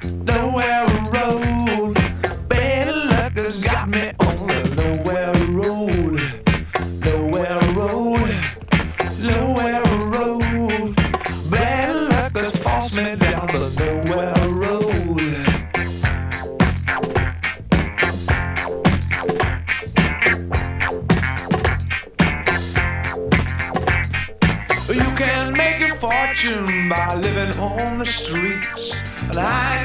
nowhere road. Bad luck has got me on the nowhere road. Nowhere road. Nowhere road. Bad luck has forced me down the nowhere road. You can make your fortune by living on the streets, and I